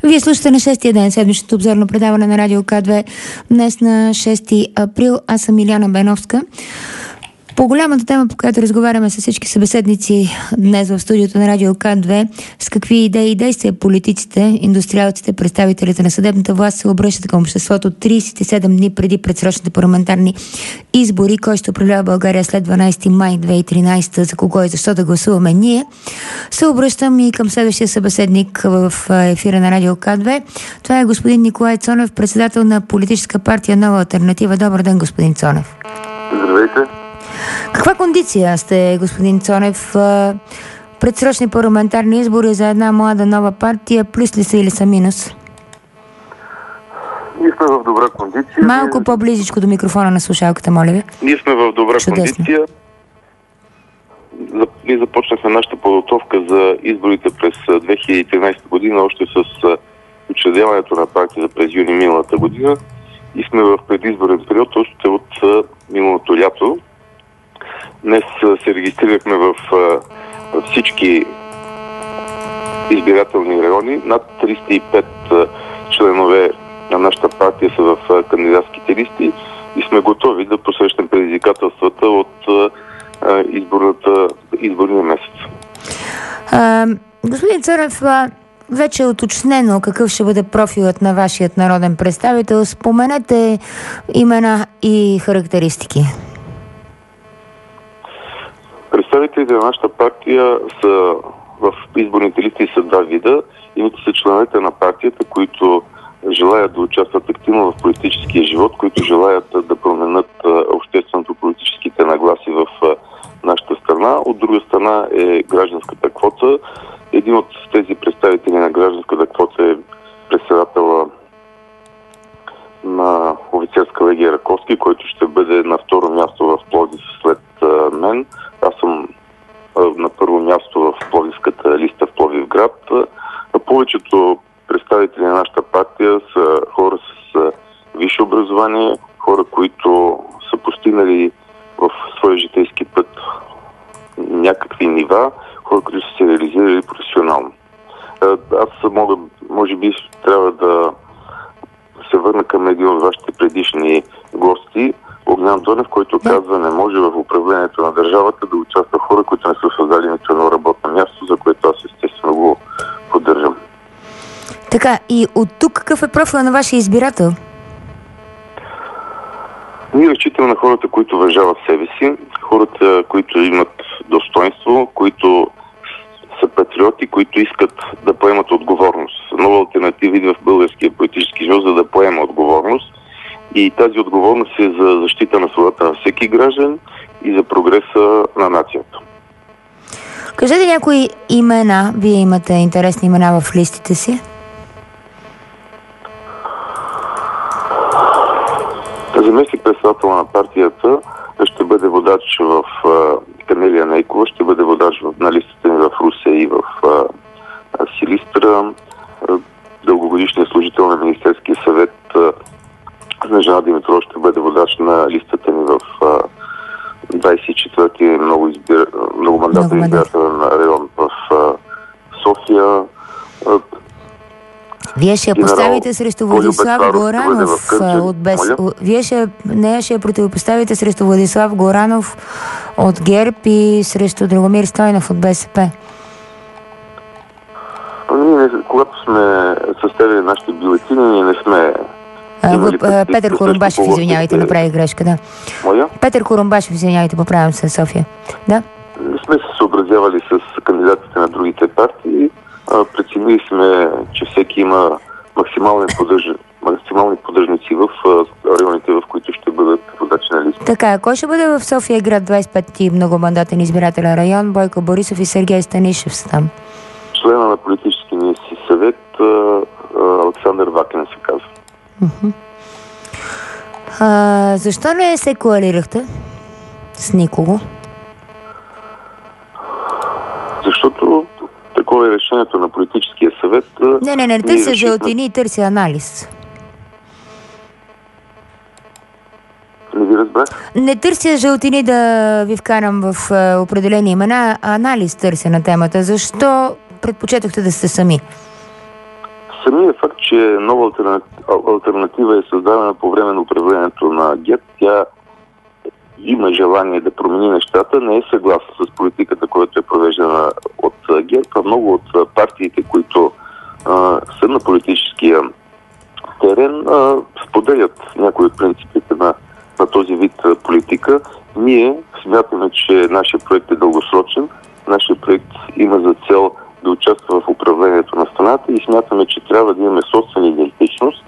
Вие слушате на 6-тия ден, седмичното обзорно предаване на Радио К2. Днес на 6 април. Аз съм Иляна Беновска. По голямата тема, по която разговаряме с всички събеседници днес в студиото на Радио К2, с какви идеи и действия политиците, индустриалците, представителите на съдебната власт се обръщат към обществото 37 дни преди предсрочните парламентарни избори, кой ще управлява България след 12 май 2013, за кого и защо да гласуваме ние. Се обръщам и към следващия събеседник в ефира на Радио К2. Това е господин Николай Цонев, председател на политическа партия Нова алтернатива. Добър ден, господин Цонев. Здравейте. Каква кондиция сте, господин Цонев? Предсрочни парламентарни избори за една млада нова партия, плюс ли са или са минус? Ние сме в добра кондиция. Малко по-близичко до микрофона на слушалката, моля ви. Ние сме в добра кондиция. Ние започнахме нашата подготовка за изборите през 2013 година, още с учредяването на партията през юни миналата година. И сме в предизборен период още от миналото лято. Днес се регистрирахме в всички избирателни райони. Над 305 членове на нашата партия са в кандидатските листи и сме готови да посрещнем предизвикателствата от изборния месец. Господин Цонев, вече е уточнено какъв ще бъде профилът на вашият народен представител. Споменете имена и характеристики. Представителите на нашата партия са в изборните листи са два вида. Едните са членовете на партията, които желаят да участват активно в политическия живот, които желаят да променят обществено-политическите нагласи в нашата страна. От друга страна е гражданската квота. Един от тези представители на гражданската квота е председателя на офицерска легия Раковски, който ще бъде на второ място в Пловдив след мен. Аз съм на първо място в Пловдивската листа в Пловдивград. Повечето представители на нашата партия са хора с висше образование, хора, които са постигнали в своя житейски път някакви нива, хора, които са се реализирали професионално. Аз може би трябва да се върна към един от вашите предишни гости, Огнян Донев, който казва, не може в управлението на държавата да участват хора, които не са създали нито едно работно място, за което аз естествено го поддържам. Така, и от тук какъв е профила на вашия избирател? Ние разчитаме на хората, които уважават себе си, хората, които имат достоинство, които са патриоти, които искат да поемат отговорност. Нова алтернатива идва в българския политически живот, за да поема отговорност. И тази отговорност е за защита на свободата на всеки граждан и за прогреса на нацията. Кажете някои имена. Вие имате интересни имена в листите си? Заместник председател на партията ще бъде водач в Камелия Нейкова, ще бъде водач на листите ни в Русе и в Силистра. Дългогодишният служител на Министерския съвет Снежана Димитрова ще бъде водач на листата ни в 24-ти многомандатен избирателен район в София. Вие ще я поставите срещу Владислав Горанов от Вие ще я противопоставите срещу Владислав Горанов от ГЕРБ и срещу Драгомир Стойнов от БСП. Ние, когато сме съставили нашите бюлетини, ние не сме... Петър Корумбашев, извинявайте, направих грешка, да. Моя? Петър Корумбашев, извинявайте, поправям се, София. Да? Не сме се съобразявали с кандидатите на другите партии. Преценили сме, че всеки има максимални поддръжници в районите, в които ще бъдат водачи на листа. Така, кой ще бъде в София град 25-ти многомандатен избирателен район? Бойко Борисов и Сергей Станишев са там. Члена на политическия ни си съвет Александър Вакин се казва. Защо не се коалирахте с никого? Защото такова е решението на политическия съвет. Не търся жълтини, търся анализ. Не ви разбрах? Не търся жълтини да ви вкарам в определени имена, анализ търся на темата. Защо предпочетохте да сте сами? Самият факт, че нова алтернатива е създадена по време на управлението на ГЕРБ, тя има желание да промени нещата, не е съгласна с политиката, която е провеждана от ГЕРБ, а много от партиите, които са на политическия терен, споделят някои от принципите на този вид политика. Ние смятаме, че нашия проект е дългосрочен, нашия проект има за цел да участва в управлението на страната и смятаме, че трябва да имаме собствена идентичност,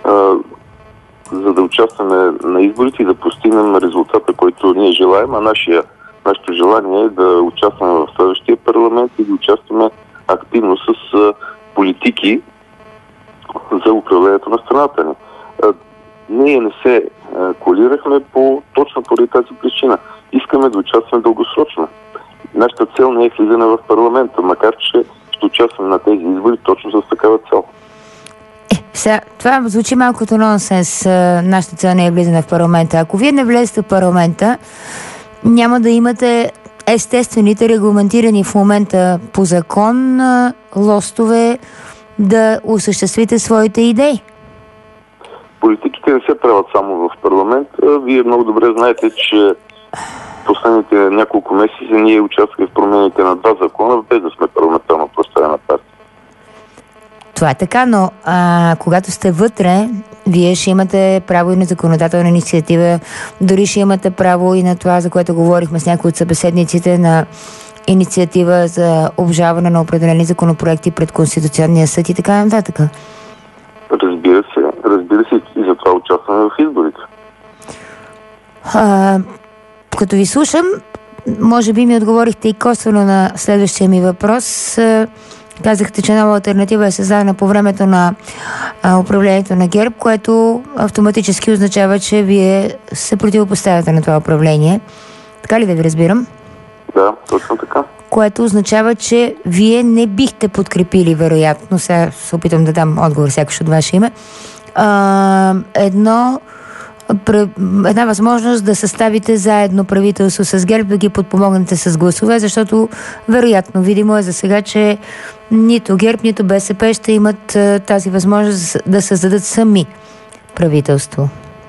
за да участваме на изборите и да постигнем резултата, който ние желаем, а нашето желание е да участваме в следващия парламент и да участваме активно с политики за управлението на страната ни. Ние не се коалирахме точно поради тази причина. Искаме да участваме дългосрочно. Нашата цел не е влизане в парламента, макар че ще участваме на тези избори точно с такава цел. Сега, това звучи малко като нонсенс. Нашата цел не е влизане в парламента. Ако вие не влезете в парламента, няма да имате естествените, регламентирани в момента по закон лостове да осъществите своите идеи. Политиките не се правят само в парламент. Вие много добре знаете, че последните няколко месеца ние участваме в промените на 2 закона, без да сме парламентарно представена партия. Това е така, но когато сте вътре, вие ще имате право и на законодателна инициатива, дори ще имате право и на това, за което говорихме с някои от събеседниците, на инициатива за обжалване на определени законопроекти пред Конституционния съд и така нататък. Разбира се, и затова участваме в изборите. Като ви слушам, може би ми отговорихте и косвено на следващия ми въпрос. Казахте, че нова алтернатива е създадена по времето на управлението на ГЕРБ, което автоматически означава, че вие се противопоставяте на това управление. Така ли да ви разбирам? Да, точно така. Което означава, че вие не бихте подкрепили, вероятно, сега се опитам да дам отговор сякаш от ваше име, една възможност да съставите заедно правителство с ГЕРБ, да ги подпомогнете с гласове, защото вероятно, видимо е за сега, че нито ГЕРБ, нито БСП ще имат тази възможност да създадат сами правителство.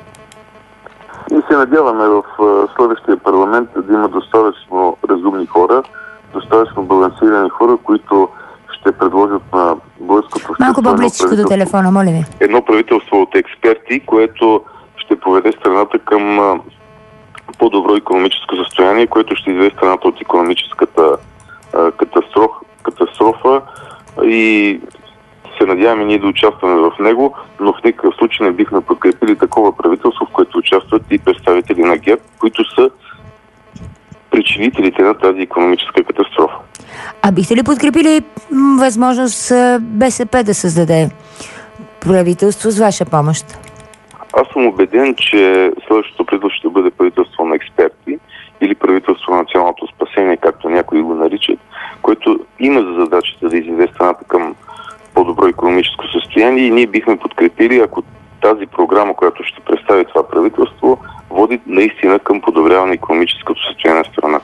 И се надяваме в следващия парламент да има достатъчно разумни хора, достатъчно балансирани хора, които ще предложат на българското общество. Малко по-близко до телефона, моля ви. Едно правителство от експерти, което ще поведе страната към по-добро икономическо състояние, което ще изведе страната от икономическата катастрофа и се надяваме ние да участваме в него, но в никакъв случай не бихме подкрепили такова правителство, в което участват и представители на ГЕРБ, които са причинителите на тази икономическа катастрофа. А бихте ли подкрепили възможност БСП да създаде правителство с ваша помощ? Аз съм убеден, че следващото правителство ще бъде правителство на експерти или правителство на националното спасение, както някои го наричат, което има за задачата да изведе страната към по-добро икономическо състояние и ние бихме подкрепили, ако тази програма, която ще представи това правителство, води наистина към подобряване на икономическото състояние на страната.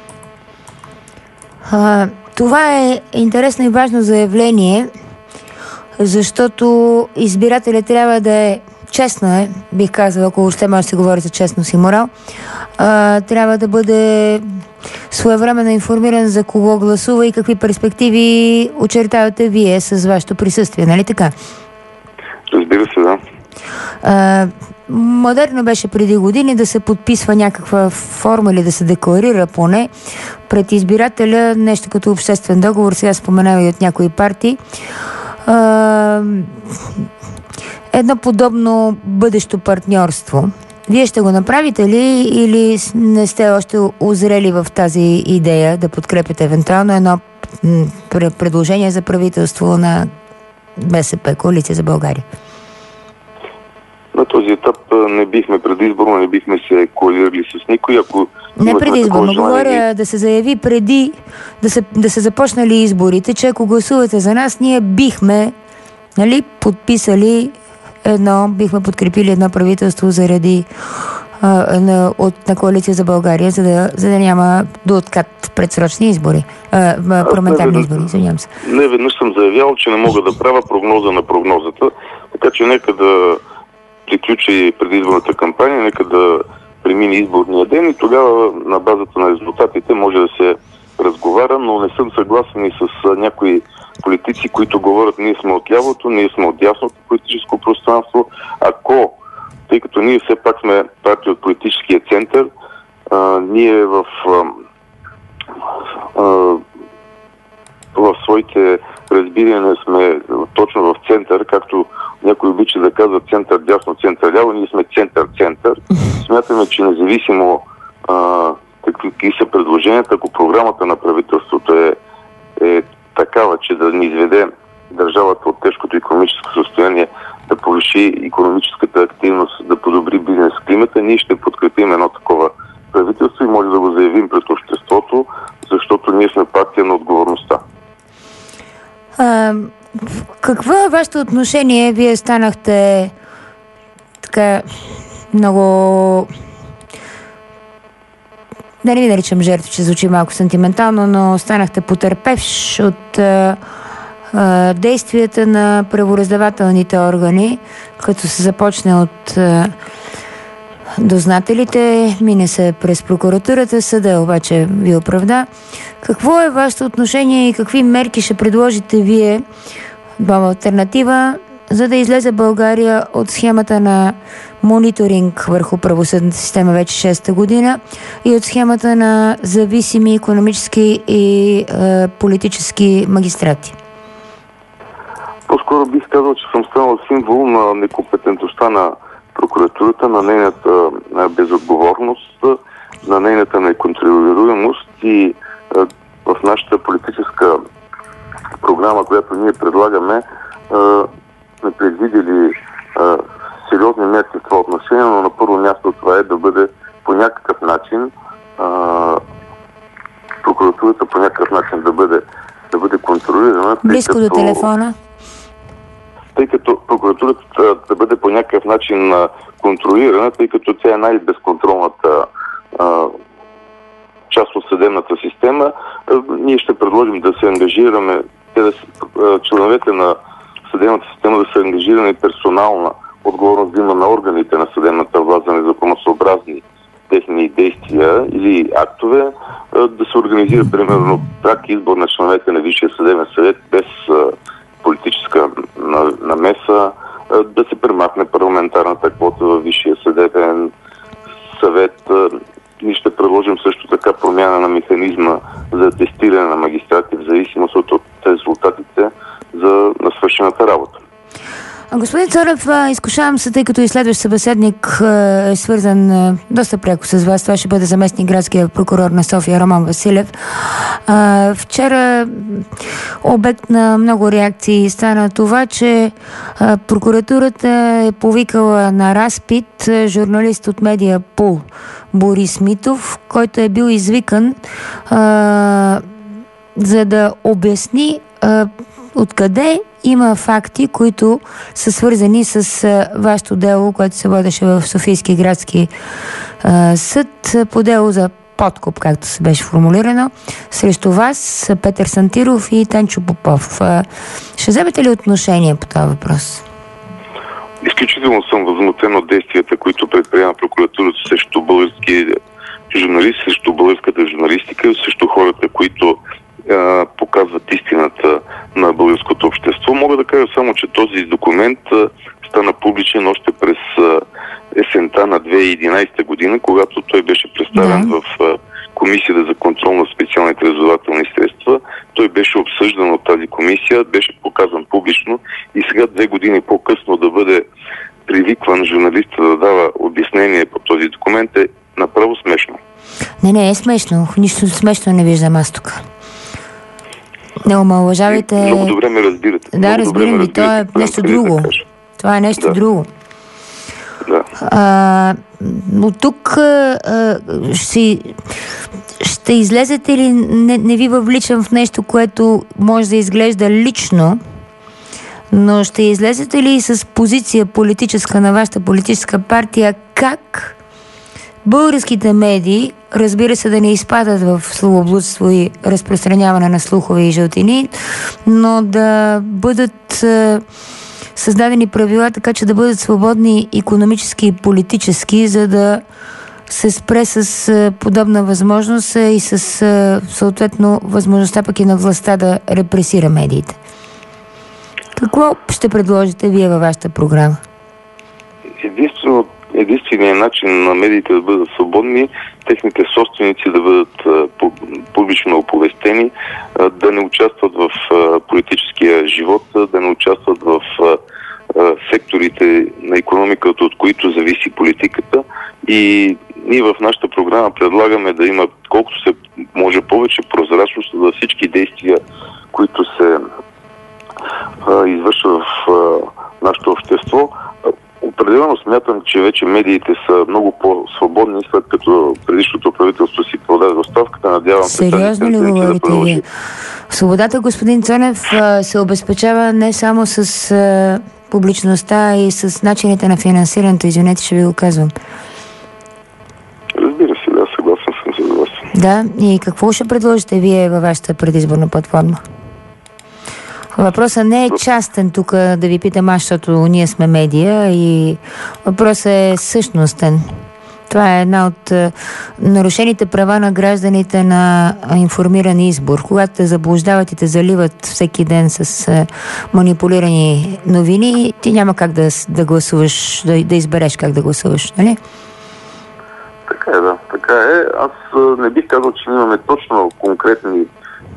Това е интересно и важно заявление, защото избирателят трябва да е честно, бих казала, ако още може да се говори за честност и морал, трябва да бъде своевременно информиран за кого гласува и какви перспективи очертавате вие с вашето присъствие, нали така? Разбира се, да. Модерно беше преди години да се подписва някаква форма или да се декларира поне пред избирателя нещо като обществен договор, сега споменава и от някои партии. Едно подобно бъдещо партньорство. Вие ще го направите ли или не сте още озрели в тази идея да подкрепите евентуално едно предложение за правителство на БСП, Коалиция за България? На този етап не бихме предизборно, не бихме се коалирали с никой. Ако не предизборно, говоря да се заяви преди да се започнали изборите, че ако гласувате за нас, ние бихме бихме подкрепили едно правителство заради на Коалиция за България, за да няма до откат предсрочни избори, парламентарни избори, извинявам се. Не веднъж съм заявявал, че не мога да правя прогноза на прогнозата, така че нека да приключи предизборната кампания, нека да премине изборния ден и тогава на базата на резултатите може да се разговаря, но не съм съгласен и с някои политици, които говорят, ние сме от лявото, ние сме от дясното политическо пространство. Тъй като ние все пак сме партия от политическия център, ние в своите разбирания сме точно в център, както някой обича да казва център дясно, център ляво, ние сме център. Смятаме, че независимо какви са предложенията, ако програмата на правителството е такава, че да ни изведе държавата от тежкото икономическо състояние, да повиши икономическата активност, да подобри бизнес климата, ние ще подкрепим едно такова правителство и може да го заявим пред обществото, защото ние сме партия на отговорността. Какво е вашето отношение? Вие станахте така много... Да не ви наричам жертва, че звучи малко сантиментално, но станахте потърпевш от действията на правораздавателните органи, като се започне от дознателите, мине се през прокуратурата, съда обаче ви оправда. Какво е вашето отношение и какви мерки ще предложите вие в алтернатива, за да излезе България от схемата на мониторинг върху правосъдната система вече 6-та година и от схемата на зависими икономически и политически магистрати? По-скоро бих казал, че съм станал символ на некомпетентността на прокуратурата, на нейната безотговорност, на нейната неконтролируемост и в нашата политическа програма, която ние предлагаме, сме предвидели сериозни мерки в това отношение, но на първо място това е да бъде по някакъв начин прокуратурата по някакъв начин да бъде контролирана. Близко до телефона. Тъй като прокуратурата да бъде по някакъв начин контролирана, тъй като тя е най-безконтролната част от съдебната система, ние ще предложим да се ангажираме, членовете на съдебната система да се ангажирани персонална отговорност да има на органите на съдебната власт за незаконосъобразни техни действия или актове, да се организира примерно пряк избор на членовете на Висшия съдебен съвет без политическа намеса, да се премахне парламентарната квота във Висшия съдебен съвет. Ние ще предложим също така промяна на механизма за тестиране на магистрати в зависимост от резултатите на свършената работа. Господин Царев, изкушавам се, тъй като и следващ събеседник е свързан доста пряко с вас. Това ще бъде заместник градския прокурор на София Роман Василев. Вчера обект на много реакции стана това, че прокуратурата е повикала на разпит журналист от медия Пул Борис Митов, който е бил извикан за да обясни откъде има факти, които са свързани с вашето дело, което се водеше в Софийски градски съд по дело за подкуп, както се беше формулирано, срещу вас, Петър Сантиров и Тенчо Попов. Ще вземете ли отношение по този въпрос? Изключително съм възмутен от действията, които предприема прокуратурата срещу български журналисти, срещу българската журналистика, срещу хората, които показват истината на българското общество. Мога да кажа само, че този документ стана публичен още през есента на 2011 година, когато той беше представен в Комисията за контрол на специалните разузнавателни средства. Той беше обсъждан от тази комисия, беше показан публично и сега 2 години по-късно да бъде привикван журналиста да дава обяснение по този документ е направо смешно. Не е смешно. Нищо смешно не виждам аз тук. Не омалважавайте... Много добре ме разбирате. Да, разбирам ви. Това е нещо друго. Това е нещо друго. Да. Но тук ще излезете ли, не ви въвличам в нещо, което може да изглежда лично, но ще излезете ли с позиция политическа на вашата политическа партия, как българските медии, разбира се, да не изпадат в словоблудство и разпространяване на слухове и жълтини, но да бъдат създадени правила, така че да бъдат свободни икономически и политически, за да се спре с подобна възможност и с съответно възможността пък и на властта да репресира медиите. Какво ще предложите вие във вашата програма? Единственият начин на медиите да бъдат свободни, техните собственици да бъдат публично оповестени, да не участват в политическия живот, да не участват в секторите на икономиката, от които зависи политиката. И ние в нашата програма предлагаме да има колкото се може повече прозрачност за всички действия, които се извършват в нашето общество. Определено смятам, че вече медиите са много по-свободни, след като предишното правителство си подаде оставката. Надявам се сериозно ли говорите вие? Свободата, господин Цонев, се обезпечава не само с публичността и с начините на финансирането. Извинете, ще ви го казвам. Разбира се, да, съгласен съм с вас. Да, и какво ще предложите вие във вашата предизборна платформа? Въпросът не е частен тук да ви питам аз, защото ние сме медия, и въпросът е същностен. Това е една от нарушените права на гражданите на информиран избор. Когато те заблуждават и те заливат всеки ден с манипулирани новини, ти няма как да гласуваш, да избереш как да гласуваш, нали? Така е, да. Така е. Аз не бих казал, че имаме точно конкретни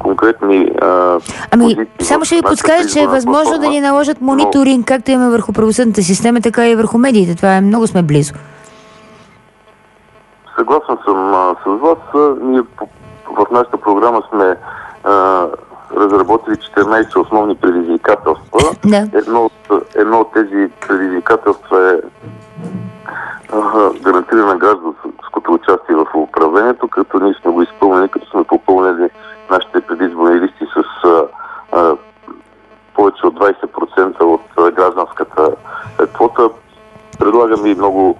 само ще ви подскажа, че е възможно да ни наложат мониторинг, както имаме върху правосъдната система, така и върху медиите. Това е, много сме близо. Съгласен съм с вас. Ние в нашата програма сме разработили 14 основни предизвикателства. Да. Едно от тези предизвикателства е гарантиране на гражданското участие в управлението, като ние сме го изпълнили, като сме попълнили нашите предизборни листи с повече от 20% от гражданската квота. Предлагаме и много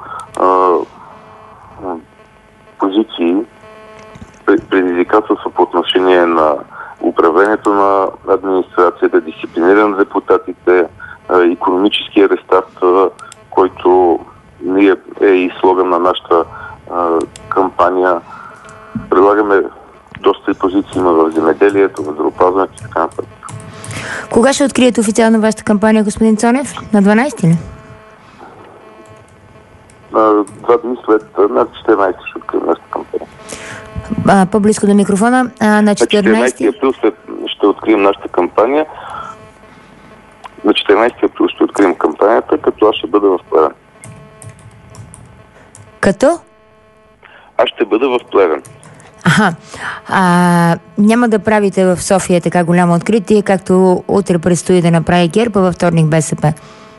позиции, предизвикателства по отношение на управлението на администрацията, дисциплиниране на депутатите, икономическия рестарт, който е и слоган на нашата кампания. Предлагаме доста позиции има в земеделието, в здравеопазването и така нататък. Кога ще откриете официално вашата кампания, господин Цонев? На 12 ли? 2 дни след, на 14 ще открием нашата кампания. По-близко до микрофона. На 14 април ще открием нашата кампания. На 14 април ще открием кампанията, като аз ще бъда в Плевен. Като? Аз ще бъда в Плевен. Няма да правите в София така голямо откритие, както утре предстои да направи ГЕРБ, а във вторник БСП?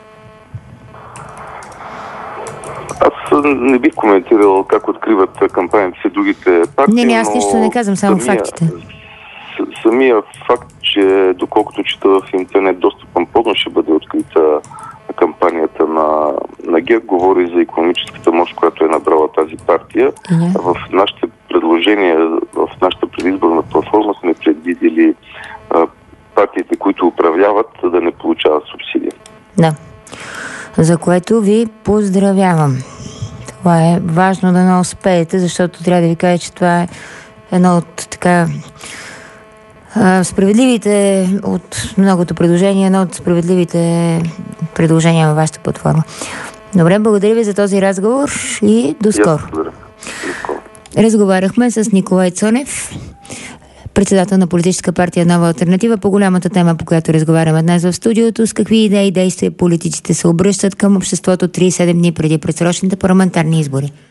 Аз не бих коментирал как откриват кампанията си другите партии. Не, аз нищо не казвам, само фактите. Самия факт, че доколкото чета в интернет, доста помпозно ще бъде открита кампанията на ГЕРБ, говори за икономическата мощ, която е набрала тази партия. В нашите предложения, в нашата предизборна платформа сме предвидели партиите, които управляват, да не получават субсидия. Да, за което ви поздравявам. Това е важно да не успеете, защото трябва да ви кажа, че това е едно от така справедливите от многото предложения, едно от справедливите предложения във вашата платформа. Добре, благодаря ви за този разговор и до скоро. Разговаряхме с Николай Цонев, председател на политическа партия Нова алтернатива, по голямата тема, по която разговаряме днес в студиото: с какви идеи и действия политиците се обръщат към обществото 37 дни преди предсрочните парламентарни избори.